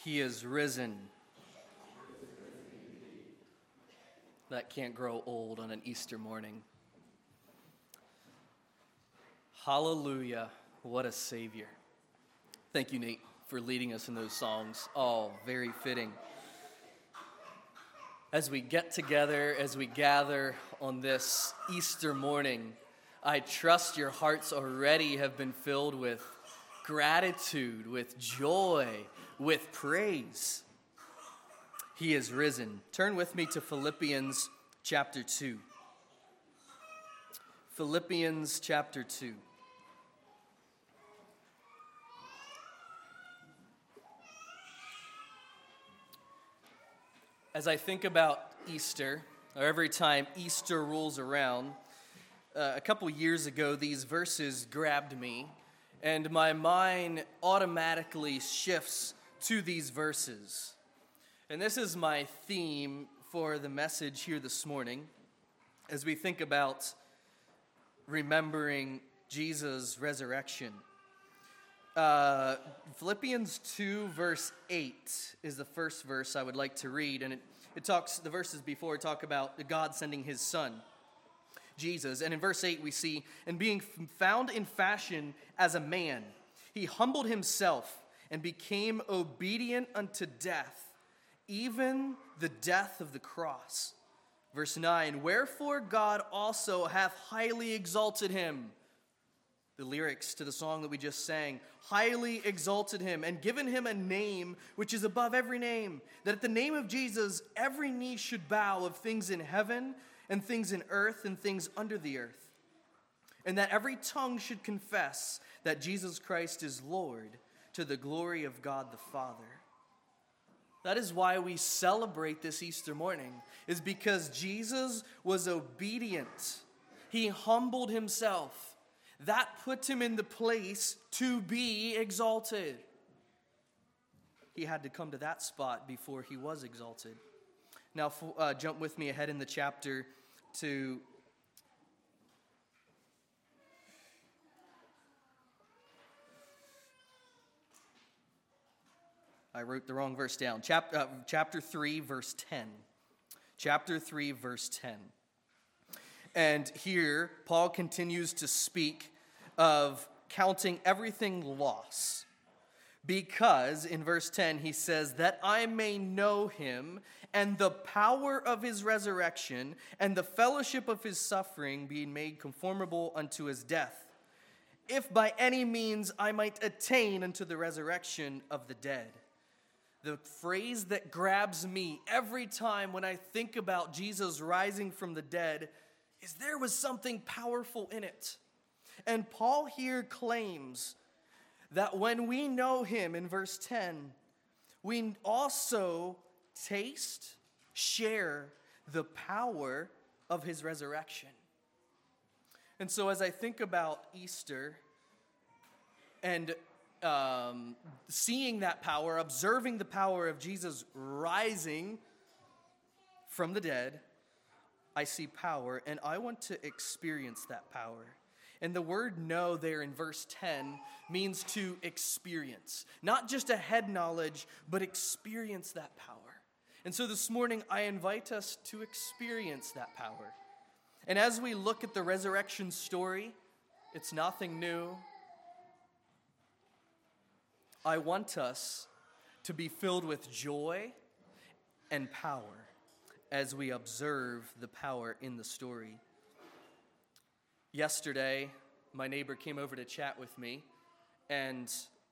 He is risen. That can't grow old on an Easter morning. Hallelujah, what a Savior. Thank you, Nate, for leading us in those songs. All very fitting. As we get together, as we gather on this Easter morning, I trust your hearts already have been filled with gratitude, with joy, with praise. He is risen. Turn with me to Philippians chapter 2. Philippians chapter 2. As I think about Easter, or every time Easter rolls around, a couple years ago, these verses grabbed me, and my mind automatically shifts to these verses. And this is my theme for the message here this morning, as we think about remembering Jesus' resurrection. Philippians 2, verse 8 is the first verse I would like to read, and it talks, the verses before talk about God sending his son, Jesus. And in verse 8 we see, and being found in fashion as a man, he humbled himself and became obedient unto death, even the death of the cross. Verse 9, wherefore God also hath highly exalted him. The lyrics to the song that we just sang, highly exalted him and given him a name which is above every name, that at the name of Jesus every knee should bow, of things in heaven and things in earth and things under the earth, and that every tongue should confess that Jesus Christ is Lord, to the glory of God the Father. That is why we celebrate this Easter morning, is because Jesus was obedient. He humbled himself. That put him in the place to be exalted. He had to come to that spot before he was exalted. Now, jump with me ahead in the chapter to I wrote the wrong verse down. Chapter 3, verse 10. Chapter 3, verse 10. And here, Paul continues to speak of counting everything loss. Because, in verse 10, he says, that I may know him and the power of his resurrection and the fellowship of his suffering, being made conformable unto his death, if by any means I might attain unto the resurrection of the dead. The phrase that grabs me every time when I think about Jesus rising from the dead is there was something powerful in it. And Paul here claims that when we know him, in verse 10, we also taste, share the power of his resurrection. And so as I think about Easter and seeing that power, observing the power of Jesus rising from the dead, I see power, and I want to experience that power. And the word know there in verse 10 means to experience. Not just a head knowledge, but experience that power. And so this morning, I invite us to experience that power. And as we look at the resurrection story, it's nothing new. I want us to be filled with joy and power as we observe the power in the story. Yesterday, my neighbor came over to chat with me, and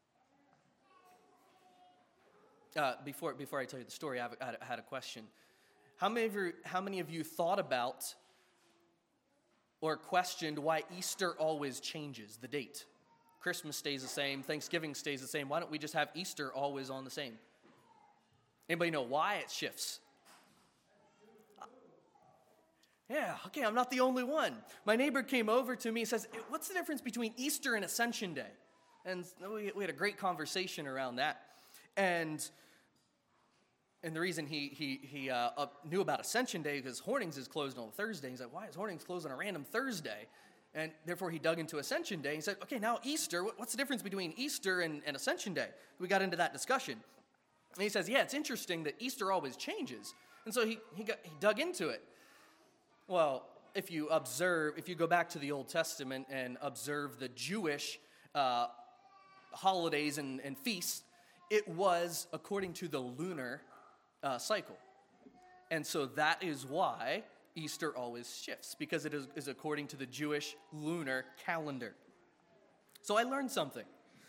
before I tell you the story, I had a question. How many of you thought about or questioned why Easter always changes the date? Christmas stays the same, Thanksgiving stays the same. Why don't we just have Easter always on the same? Anybody know why it shifts? Yeah, okay, I'm not the only one. My neighbor came over to me and says, what's the difference between Easter and Ascension Day? And we had a great conversation around that. And the reason he knew about Ascension Day because Hornings is closed on Thursday. He's like, why is Hornings closed on a random Thursday? And therefore he dug into Ascension Day. He said, okay, now Easter, what's the difference between Easter and Ascension Day? We got into that discussion. And he says, yeah, it's interesting that Easter always changes. And so he dug into it. Well, if you go back to the Old Testament and observe the Jewish holidays and feasts, it was according to the lunar cycle. And so that is why Easter always shifts, because it is according to the Jewish lunar calendar. So I learned something.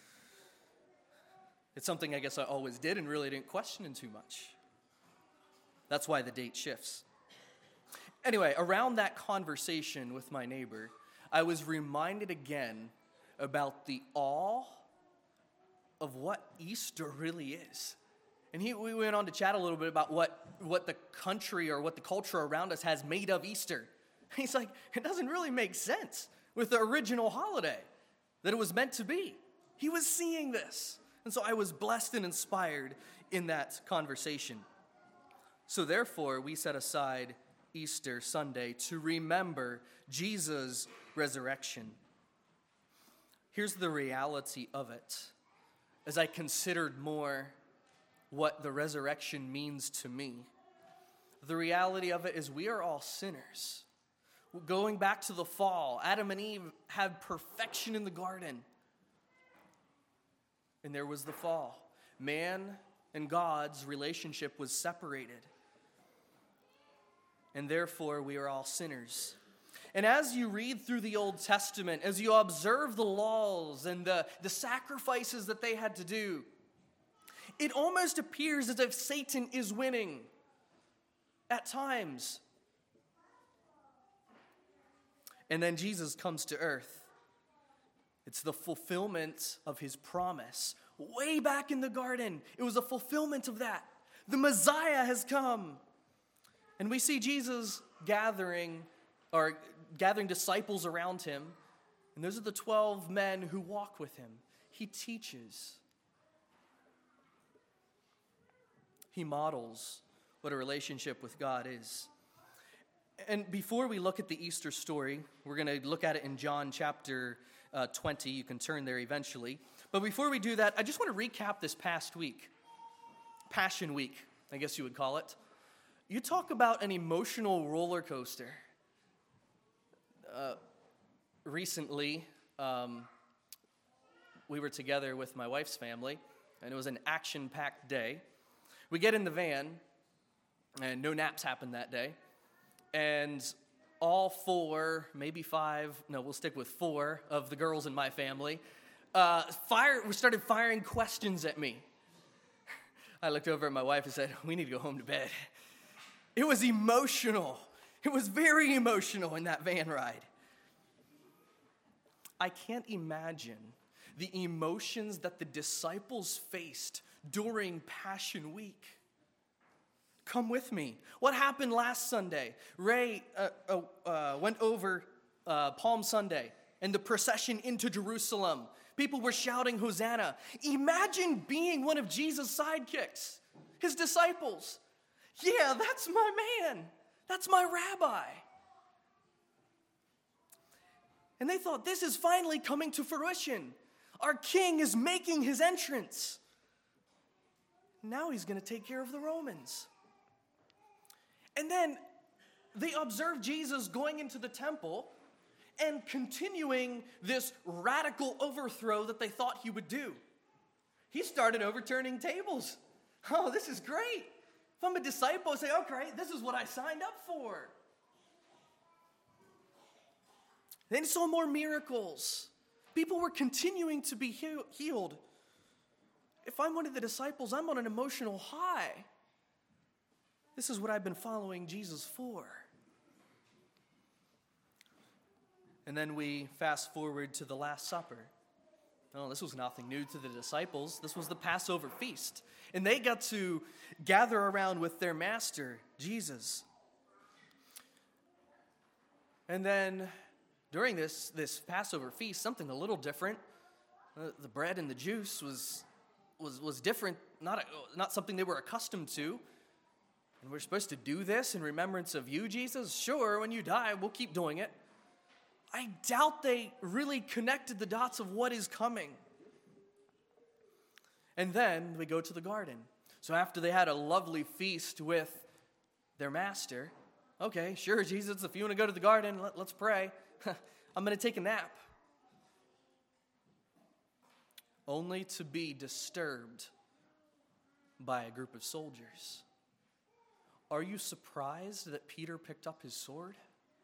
It's something I guess I always did and really didn't question it too much. That's why the date shifts. Anyway, around that conversation with my neighbor, I was reminded again about the awe of what Easter really is. And we went on to chat a little bit about what the country or what the culture around us has made of Easter. He's like, it doesn't really make sense with the original holiday that it was meant to be. He was seeing this. And so I was blessed and inspired in that conversation. So therefore, we set aside Easter Sunday to remember Jesus' resurrection. Here's the reality of it. As I considered more what the resurrection means to me, the reality of it is we are all sinners. Going back to the fall, Adam and Eve had perfection in the garden. And there was the fall. Man and God's relationship was separated. And therefore, we are all sinners. And as you read through the Old Testament, as you observe the laws and the sacrifices that they had to do, it almost appears as if Satan is winning at times. And then Jesus comes to earth. It's the fulfillment of his promise. Way back in the garden, it was a fulfillment of that. The Messiah has come. And we see Jesus gathering disciples around him. And those are the 12 men who walk with him. He teaches. He models what a relationship with God is. And before we look at the Easter story, we're going to look at it in John chapter 20. You can turn there eventually. But before we do that, I just want to recap this past week. Passion Week, I guess you would call it. You talk about an emotional roller coaster. Recently, we were together with my wife's family, and it was an action-packed day. We get in the van, and no naps happened that day. And all four, maybe five, no, we'll stick with four of the girls in my family, started firing questions at me. I looked over at my wife and said, we need to go home to bed. It was emotional. It was very emotional in that van ride. I can't imagine the emotions that the disciples faced during Passion Week. Come with me. What happened last Sunday? Ray went over Palm Sunday and the procession into Jerusalem. People were shouting, Hosanna. Imagine being one of Jesus' sidekicks, his disciples. Yeah, that's my man. That's my rabbi. And they thought, this is finally coming to fruition. Our king is making his entrance. Now he's going to take care of the Romans. And then they observed Jesus going into the temple and continuing this radical overthrow that they thought he would do. He started overturning tables. Oh, this is great. If I'm a disciple, I say, okay, this is what I signed up for. Then he saw more miracles. People were continuing to be healed. If I'm one of the disciples, I'm on an emotional high. This is what I've been following Jesus for. And then we fast forward to the Last Supper. No, this was nothing new to the disciples. This was the Passover feast. And they got to gather around with their master, Jesus. And then during this Passover feast, something a little different. The bread and the juice was different, not something they were accustomed to. And we're supposed to do this in remembrance of you, Jesus? Sure, when you die, we'll keep doing it. I doubt they really connected the dots of what is coming. And then we go to the garden. So after they had a lovely feast with their master, okay, sure, Jesus, if you want to go to the garden, let's pray. I'm going to take a nap. Only to be disturbed by a group of soldiers. Are you surprised that Peter picked up his sword?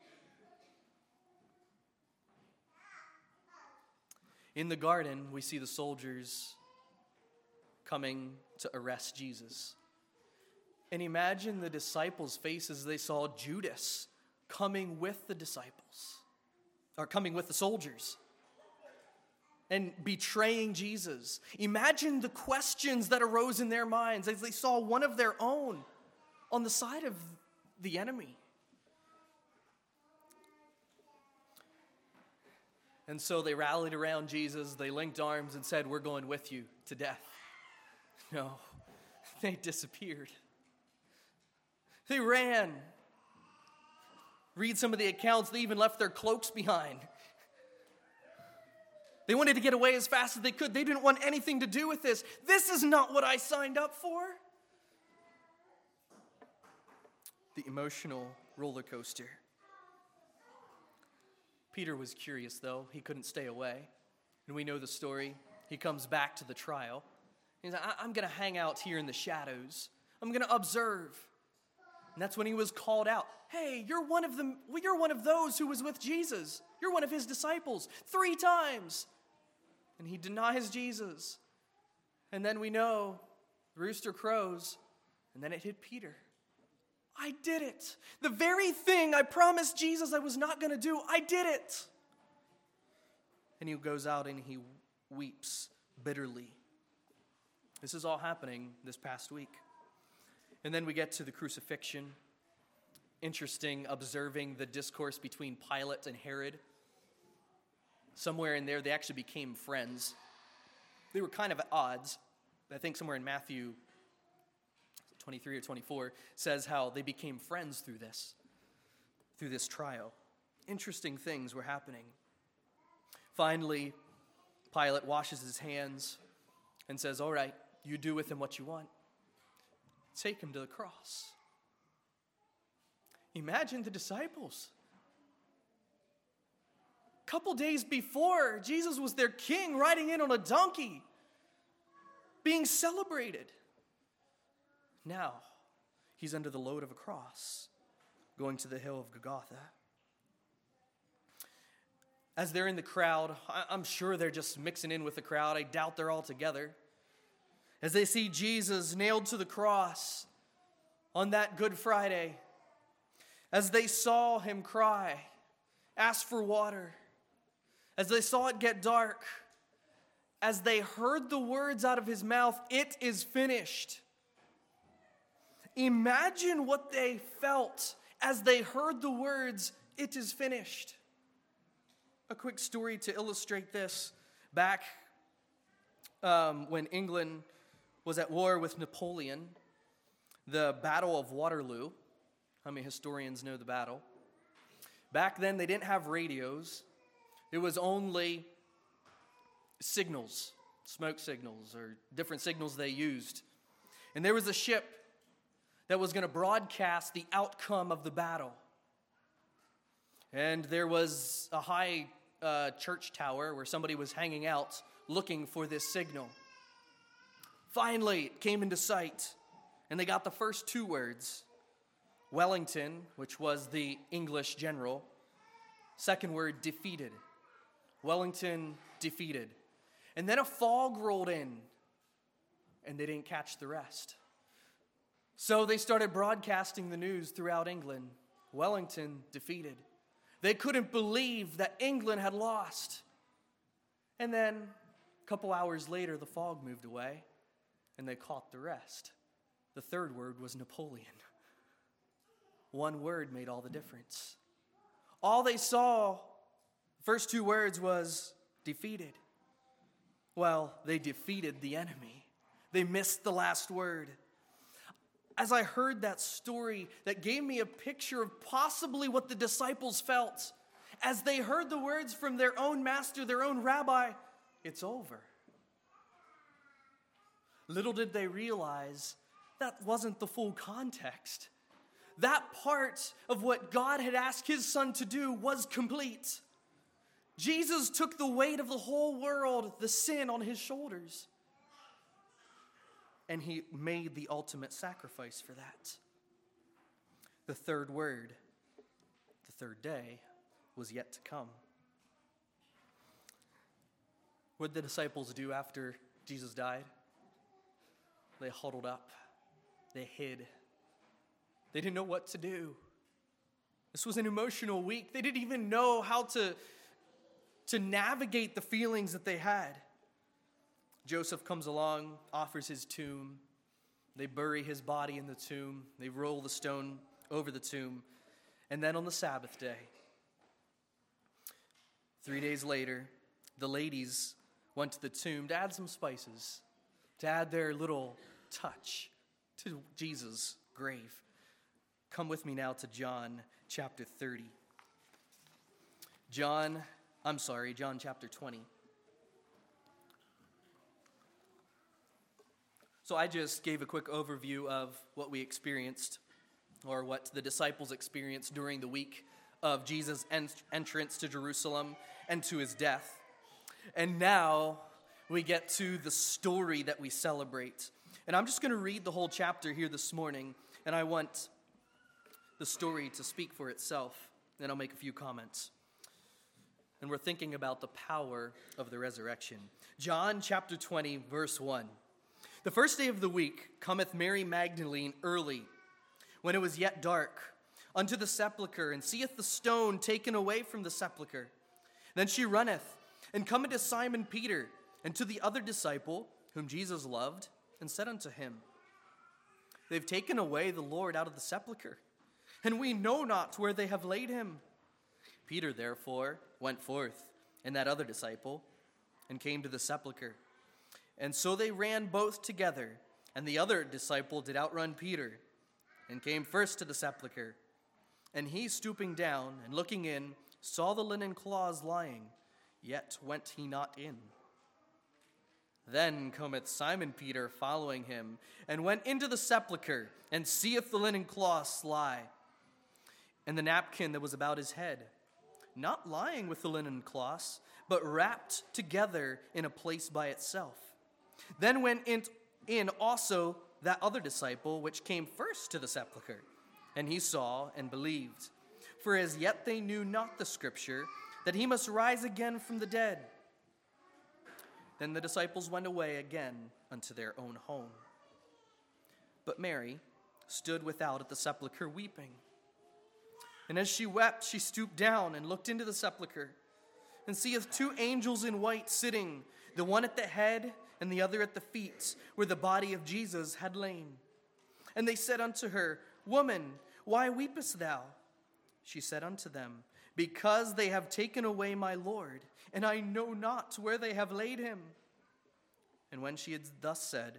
In the garden, we see the soldiers coming to arrest Jesus. And imagine the disciples' faces as they saw Judas coming with the disciples, or coming with the soldiers, and betraying Jesus. Imagine the questions that arose in their minds as they saw one of their own on the side of the enemy. And so they rallied around Jesus, they linked arms and said, "We're going with you to death." No, they disappeared. They ran. Read some of the accounts, they even left their cloaks behind. They wanted to get away as fast as they could. They didn't want anything to do with this. This is not what I signed up for. The emotional roller coaster. Peter was curious, though. He couldn't stay away. And we know the story. He comes back to the trial. He's like, I'm going to hang out here in the shadows. I'm going to observe. And that's when he was called out. Hey, you're one of them. You're one of those who was with Jesus. You're one of his disciples 3 times. And he denies Jesus. And then we know the rooster crows. And then it hit Peter. I did it. The very thing I promised Jesus I was not going to do, I did it. And he goes out and he weeps bitterly. This is all happening this past week. And then we get to the crucifixion. Interesting observing the discourse between Pilate and Herod. Somewhere in there, they actually became friends. They were kind of at odds. I think somewhere in Matthew 23 or 24 says how they became friends through this trial. Interesting things were happening. Finally, Pilate washes his hands and says, "All right, you do with him what you want. Take him to the cross." Imagine the disciples. A couple days before, Jesus was their king, riding in on a donkey, being celebrated. Now, he's under the load of a cross, going to the hill of Golgotha. As they're in the crowd, I'm sure they're just mixing in with the crowd. I doubt they're all together. As they see Jesus nailed to the cross on that Good Friday, as they saw him cry, ask for water, as they saw it get dark, as they heard the words out of his mouth, "It is finished." Imagine what they felt as they heard the words, "It is finished." A quick story to illustrate this. Back when England was at war with Napoleon, the Battle of Waterloo. How many historians know the battle? Back then, they didn't have radios. It was only signals, smoke signals, or different signals they used. And there was a ship that was going to broadcast the outcome of the battle. And there was a high church tower where somebody was hanging out looking for this signal. Finally, it came into sight, and they got the first 2 words. Wellington, which was the English general. Second word, defeated. Wellington defeated. And then a fog rolled in, and they didn't catch the rest. So they started broadcasting the news throughout England. Wellington defeated. They couldn't believe that England had lost. And then a couple hours later, the fog moved away, and they caught the rest. The third word was Napoleon. 1 word made all the difference. All they saw, first 2 words was defeated. Well, they defeated the enemy. They missed the last word. As I heard that story, that gave me a picture of possibly what the disciples felt as they heard the words from their own master, their own rabbi, "It's over." Little did they realize that wasn't the full context. That part of what God had asked his son to do was complete. Jesus took the weight of the whole world, the sin, on his shoulders. And he made the ultimate sacrifice for that. The third word, the third day, was yet to come. What did the disciples do after Jesus died? They huddled up. They hid. They didn't know what to do. This was an emotional week. They didn't even know how to navigate the feelings that they had. Joseph comes along, offers his tomb. They bury his body in the tomb. They roll the stone over the tomb. And then on the Sabbath day, 3 days later, the ladies went to the tomb to add some spices, to add their little touch to Jesus' grave. Come with me now to John chapter 30. John chapter 20. So I just gave a quick overview of what we experienced, or what the disciples experienced during the week of Jesus' entrance to Jerusalem and to his death. And now we get to the story that we celebrate. And I'm just going to read the whole chapter here this morning, and I want the story to speak for itself. Then I'll make a few comments. And we're thinking about the power of the resurrection. John chapter 20, verse 1. The first day of the week cometh Mary Magdalene early, when it was yet dark, unto the sepulchre, and seeth the stone taken away from the sepulchre. Then she runneth, and cometh to Simon Peter, and to the other disciple, whom Jesus loved, and said unto him, They've taken away the Lord out of the sepulchre, and we know not where they have laid him. Peter therefore went forth, and that other disciple, and came to the sepulchre. And so they ran both together, and the other disciple did outrun Peter, and came first to the sepulchre. And he, stooping down and looking in, saw the linen cloths lying, yet went he not in. Then cometh Simon Peter following him, and went into the sepulchre, and seeth the linen cloths lie, and the napkin that was about his head, not lying with the linen cloths, but wrapped together in a place by itself. Then went in also that other disciple, which came first to the sepulchre, and he saw and believed. For as yet they knew not the scripture, that he must rise again from the dead. Then the disciples went away again unto their own home. But Mary stood without at the sepulchre weeping. And as she wept, she stooped down and looked into the sepulchre, and seeth two angels in white sitting, the one at the head and the other at the feet, where the body of Jesus had lain. And they said unto her, Woman, why weepest thou? She said unto them, Because they have taken away my Lord, and I know not where they have laid him. And when she had thus said,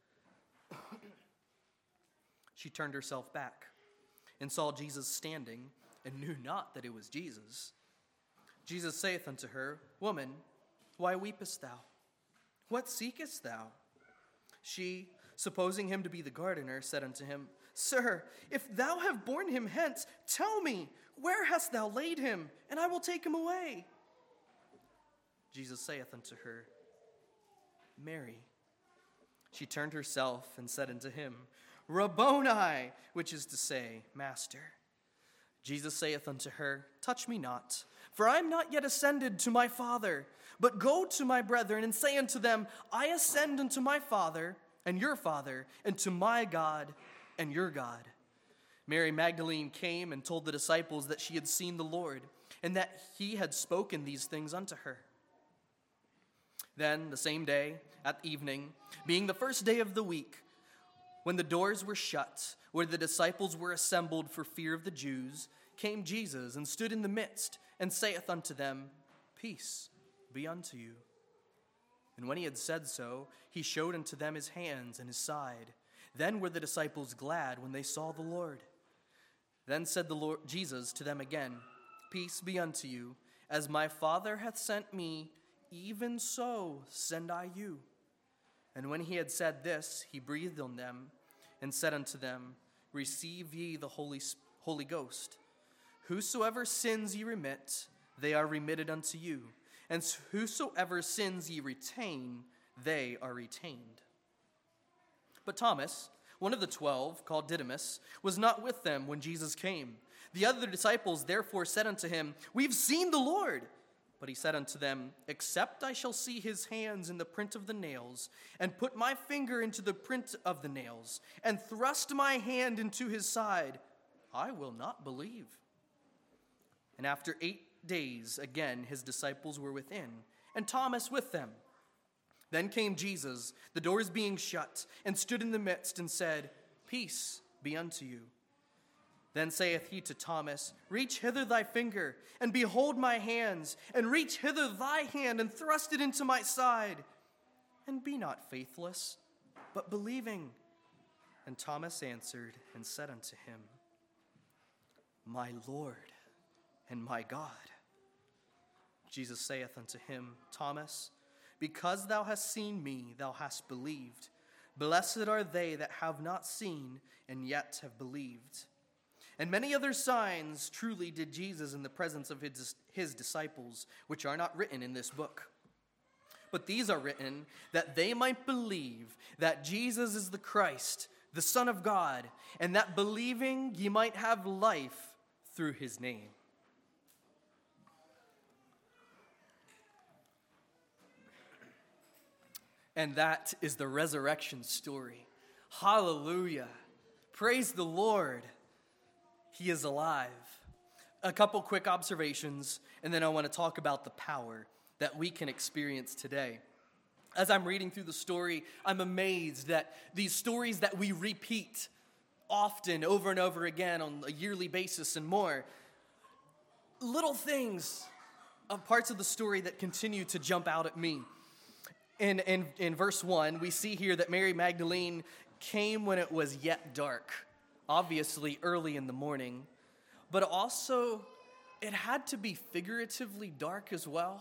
she turned herself back, and saw Jesus standing, and knew not that it was Jesus. Jesus saith unto her, Woman, why weepest thou? What seekest thou? She, supposing him to be the gardener, said unto him, Sir, if thou have borne him hence, tell me, where hast thou laid him? And I will take him away. Jesus saith unto her, Mary. She turned herself and said unto him, Rabboni, which is to say, Master. Jesus saith unto her, Touch me not, for I am not yet ascended to my Father, but go to my brethren and say unto them, I ascend unto my Father and your Father, and to my God and your God. Mary Magdalene came and told the disciples that she had seen the Lord, and that he had spoken these things unto her. Then the same day, at evening, being the first day of the week, when the doors were shut, where the disciples were assembled for fear of the Jews, came Jesus and stood in the midst, and saith unto them, Peace be unto you. And when he had said so, he showed unto them his hands and his side. Then were the disciples glad when they saw the Lord. Then said the Lord Jesus to them again, Peace be unto you. As my Father hath sent me, even so send I you. And when he had said this, he breathed on them, and said unto them, Receive ye the Holy Ghost. Whosoever sins ye remit, they are remitted unto you. And whosoever sins ye retain, they are retained. But Thomas, one of the 12, called Didymus, was not with them when Jesus came. The other disciples therefore said unto him, We've seen the Lord. But he said unto them, Except I shall see his hands in the print of the nails, and put my finger into the print of the nails, and thrust my hand into his side, I will not believe. And after 8 days, again his disciples were within, and Thomas with them. Then came Jesus, the doors being shut, and stood in the midst, and said, Peace be unto you. Then saith he to Thomas, Reach hither thy finger, and behold my hands, and reach hither thy hand, and thrust it into my side. And be not faithless, but believing. And Thomas answered and said unto him, My Lord and my God. Jesus saith unto him, Thomas, because thou hast seen me, thou hast believed. Blessed are they that have not seen, and yet have believed. And many other signs truly did Jesus in the presence of his disciples, which are not written in this book. But these are written that they might believe that Jesus is the Christ, the Son of God, and that believing ye might have life through his name. And that is the resurrection story. Hallelujah. Praise the Lord. He is alive. A couple quick observations, and then I want to talk about the power that we can experience today. As I'm reading through the story, I'm amazed that these stories that we repeat often, over and over again on a yearly basis and more, little things of parts of the story that continue to jump out at me. In verse 1, we see here that Mary Magdalene came when it was yet dark. Obviously early in the morning, but also it had to be figuratively dark as well.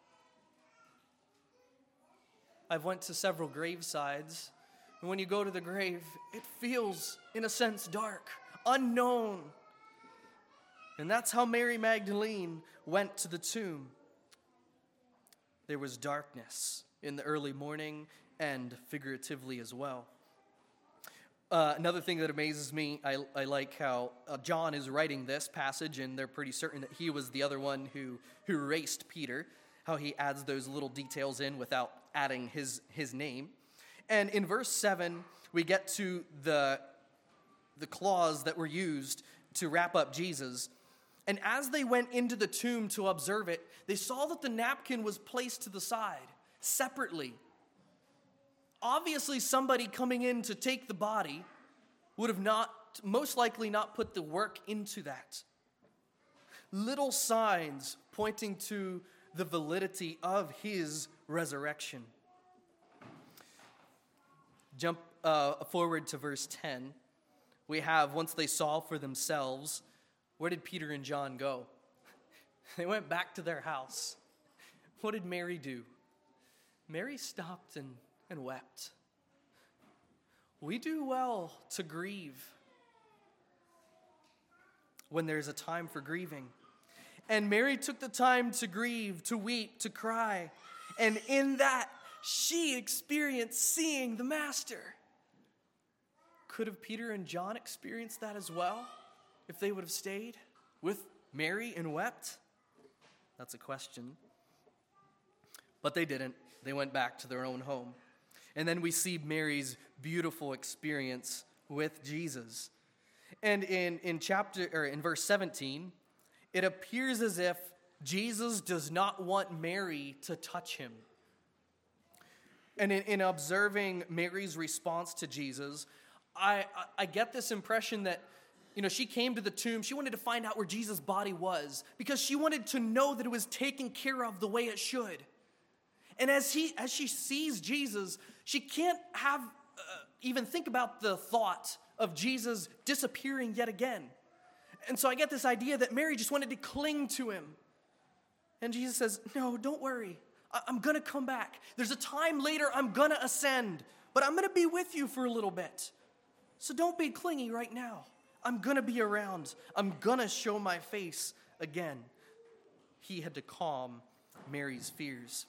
I've went to several gravesides, and when you go to the grave, it feels, in a sense, dark, unknown. And that's how Mary Magdalene went to the tomb. There was darkness in the early morning and figuratively as well. Another thing that amazes me, I like how John is writing this passage, and they're pretty certain that he was the other one who erased Peter, how he adds those little details in without adding his name. And in verse 7, we get to the clause that were used to wrap up Jesus. And as they went into the tomb to observe it, they saw that the napkin was placed to the side, separately. Obviously, somebody coming in to take the body would have most likely not put the work into that. Little signs pointing to the validity of his resurrection. Jump forward to verse 10. We have, once they saw for themselves, where did Peter and John go? They went back to their house. What did Mary do? Mary stopped and wept. We do well to grieve when there's a time for grieving. And Mary took the time to grieve, to weep, to cry. And in that, she experienced seeing the Master. Could have Peter and John experienced that as well, if they would have stayed with Mary and wept? That's a question. But they didn't. They went back to their own home. And then we see Mary's beautiful experience with Jesus. And in verse 17, it appears as if Jesus does not want Mary to touch him. And in observing Mary's response to Jesus, I get this impression that, she came to the tomb. She wanted to find out where Jesus' body was because she wanted to know that it was taken care of the way it should. And as she sees Jesus, she can't even think about the thought of Jesus disappearing yet again. And so I get this idea that Mary just wanted to cling to him. And Jesus says, no, don't worry. I'm going to come back. There's a time later I'm going to ascend, but I'm going to be with you for a little bit. So don't be clingy right now. I'm going to be around. I'm going to show my face again. He had to calm Mary's fears.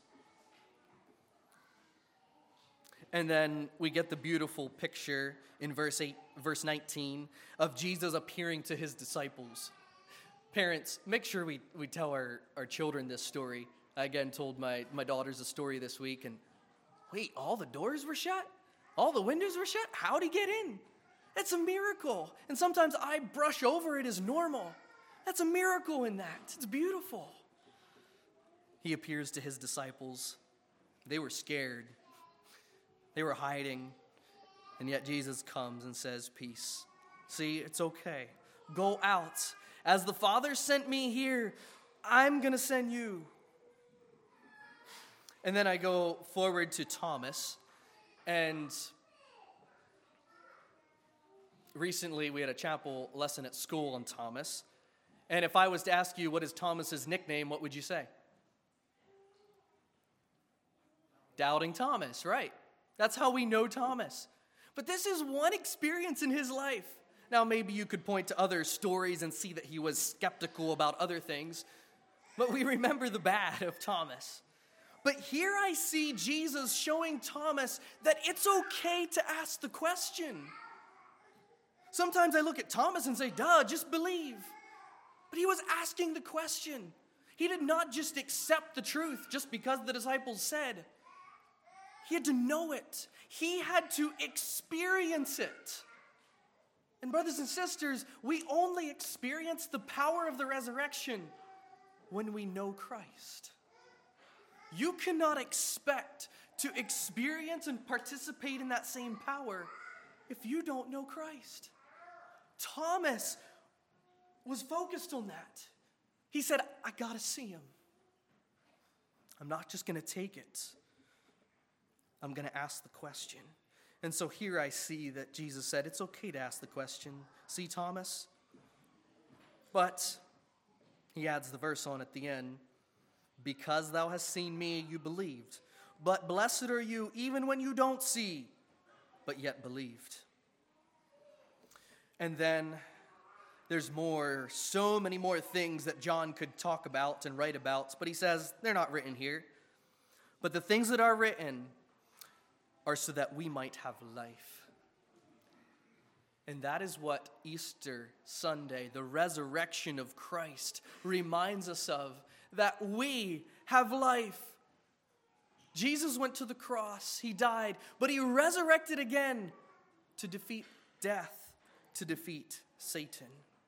And then we get the beautiful picture in verse 19 of Jesus appearing to his disciples. Parents, make sure we tell our children this story. I again told my daughters a story this week, and wait, all the doors were shut? All the windows were shut? How'd he get in? It's a miracle. And sometimes I brush over it as normal. That's a miracle in that. It's beautiful. He appears to his disciples. They were scared. They were hiding. And yet Jesus comes and says, peace. See, it's okay. Go out. As the Father sent me here, I'm going to send you. And then I go forward to Thomas. And recently we had a chapel lesson at school on Thomas. And if I was to ask you what is Thomas's nickname, what would you say? Doubting Thomas, right? That's how we know Thomas. But this is one experience in his life. Now, maybe you could point to other stories and see that he was skeptical about other things, but we remember the bad of Thomas. But here I see Jesus showing Thomas that it's okay to ask the question. Sometimes I look at Thomas and say, duh, just believe. But he was asking the question. He did not just accept the truth just because the disciples said. He had to know it. He had to experience it. And brothers and sisters, we only experience the power of the resurrection when we know Christ. You cannot expect to experience and participate in that same power if you don't know Christ. Thomas was focused on that. He said, I got to see him. I'm not just going to take it. I'm going to ask the question. And so here I see that Jesus said, it's okay to ask the question. See, Thomas? But he adds the verse on at the end. Because thou hast seen me, you believed. But blessed are you even when you don't see, but yet believed. And then there's more, so many more things that John could talk about and write about. But he says, they're not written here. But the things that are written are so that we might have life. And that is what Easter Sunday, the resurrection of Christ, reminds us of, that we have life. Jesus went to the cross, he died, but he resurrected again to defeat death, to defeat Satan.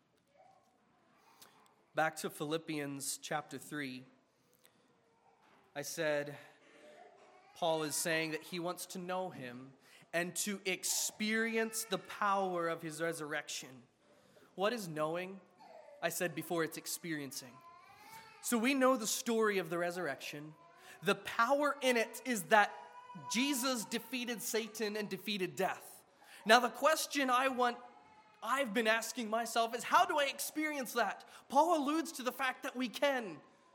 Back to Philippians chapter 3, I said, Paul is saying that he wants to know him and to experience the power of his resurrection. What is knowing? I said before, it's experiencing. So we know the story of the resurrection. The power in it is that Jesus defeated Satan and defeated death. Now the question I've been asking myself is, how do I experience that? Paul alludes to the fact that we can.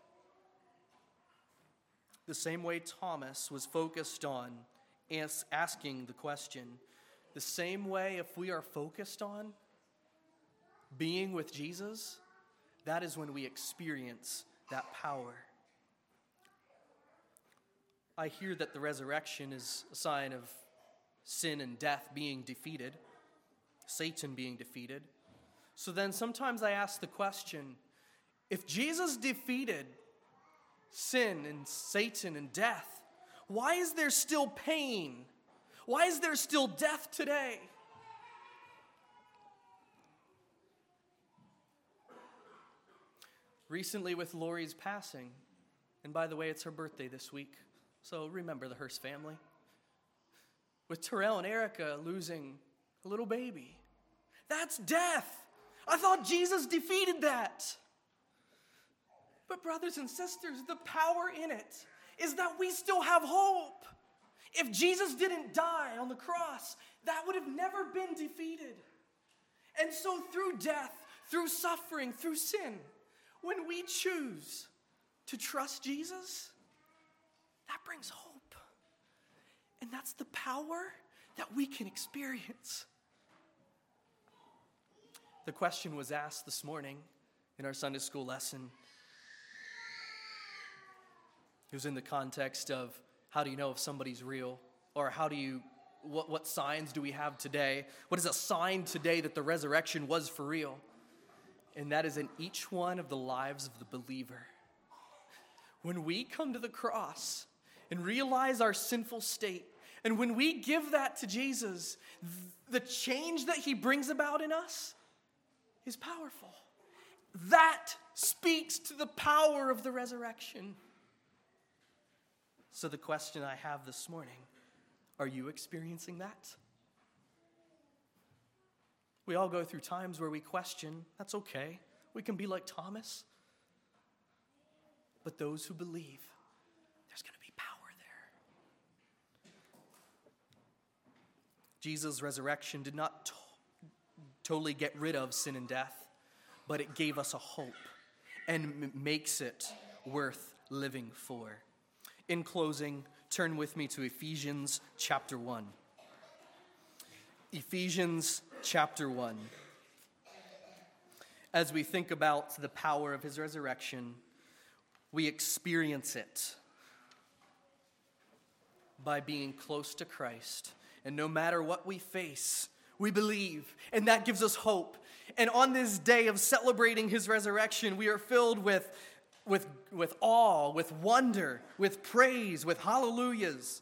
The same way Thomas was focused on asking the question, the same way if we are focused on being with Jesus, that is when we experience that power. I hear that the resurrection is a sign of sin and death being defeated, Satan being defeated. So then sometimes I ask the question, if Jesus defeated sin and Satan and death, why is there still pain? Why is there still death today? Recently with Lori's passing, and by the way, it's her birthday this week, so remember the Hearst family. With Terrell and Erica losing a little baby. That's death. I thought Jesus defeated that. But brothers and sisters, the power in it is that we still have hope. If Jesus didn't die on the cross, that would have never been defeated. And so through death, through suffering, through sin, when we choose to trust Jesus, that brings hope. And that's the power that we can experience. The question was asked this morning in our Sunday school lesson. It was in the context of, how do you know if somebody's real? Or what signs do we have today? What is a sign today that the resurrection was for real? And that is in each one of the lives of the believer. When we come to the cross and realize our sinful state, and when we give that to Jesus, the change that he brings about in us is powerful. That speaks to the power of the resurrection. So the question I have this morning, are you experiencing that? We all go through times where we question. That's okay. We can be like Thomas. But those who believe, there's going to be power there. Jesus' resurrection did not totally get rid of sin and death, but it gave us a hope and makes it worth living for. In closing, turn with me to Ephesians chapter 1. Ephesians chapter 1. As we think about the power of his resurrection, we experience it by being close to Christ. And no matter what we face, we believe, and that gives us hope. And on this day of celebrating his resurrection, we are filled with awe, with wonder, with praise, with hallelujahs.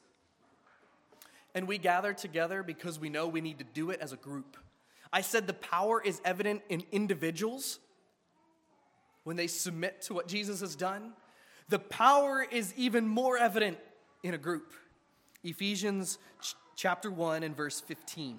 And we gather together because we know we need to do it as a group. I said the power is evident in individuals when they submit to what Jesus has done. The power is even more evident in a group. Ephesians chapter 1 and verse 15.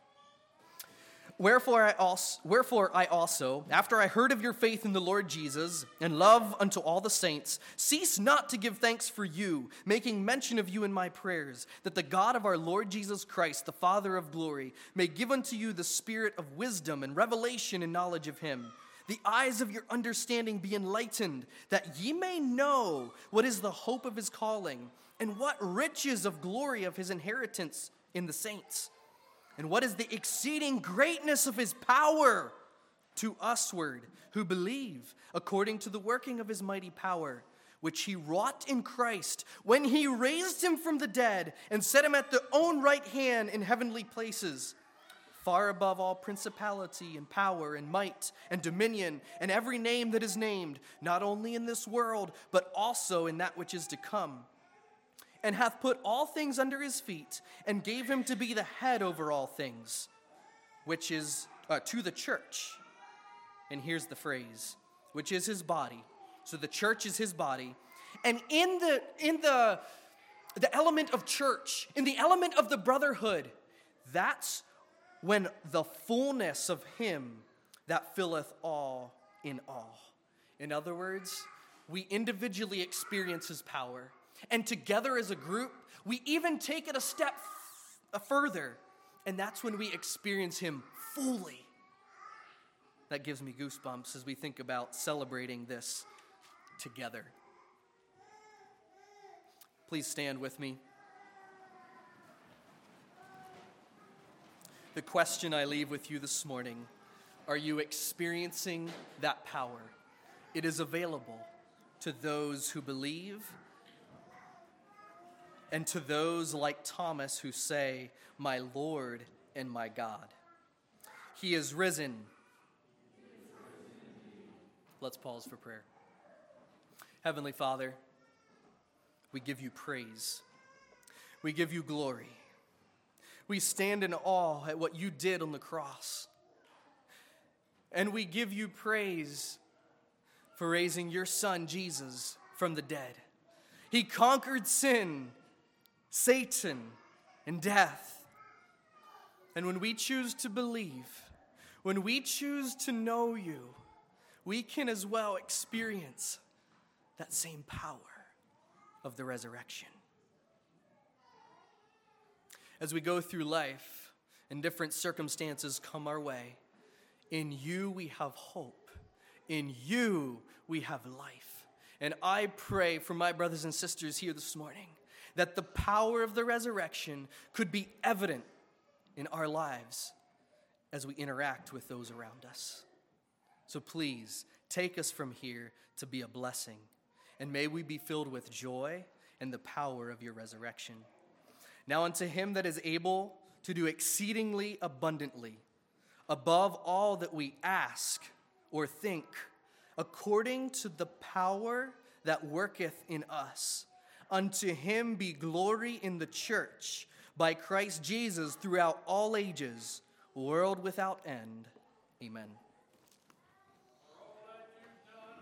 Wherefore I also, after I heard of your faith in the Lord Jesus and love unto all the saints, cease not to give thanks for you, making mention of you in my prayers, that the God of our Lord Jesus Christ, the Father of glory, may give unto you the spirit of wisdom and revelation and knowledge of him, the eyes of your understanding be enlightened, that ye may know what is the hope of his calling, and what riches of glory of his inheritance in the saints, and what is the exceeding greatness of his power to usward who believe, according to the working of his mighty power, which he wrought in Christ, when he raised him from the dead and set him at the own right hand in heavenly places, far above all principality and power and might and dominion and every name that is named, not only in this world, but also in that which is to come, and hath put all things under his feet, and gave him to be the head over all things, which is to the church. And here's the phrase, which is his body. So the church is his body. And in the element of church, in the element of the brotherhood, that's when the fullness of him that filleth all in all. In other words, we individually experience his power. And together as a group, we even take it a step further. And that's when we experience him fully. That gives me goosebumps as we think about celebrating this together. Please stand with me. The question I leave with you this morning, are you experiencing that power? It is available to those who believe and to those like Thomas who say, my Lord and my God. He is risen. Let's pause for prayer. Heavenly Father, we give you praise. We give you glory. We stand in awe at what you did on the cross. And we give you praise for raising your son, Jesus, from the dead. He conquered sin, Satan, and death. And when we choose to believe, when we choose to know you, we can as well experience that same power of the resurrection. As we go through life and different circumstances come our way, in you we have hope. In you we have life. And I pray for my brothers and sisters here this morning that the power of the resurrection could be evident in our lives as we interact with those around us. So please, take us from here to be a blessing, and may we be filled with joy and the power of your resurrection. Now unto him that is able to do exceedingly abundantly, above all that we ask or think, according to the power that worketh in us, unto him be glory in the church by Christ Jesus throughout all ages, world without end. Amen.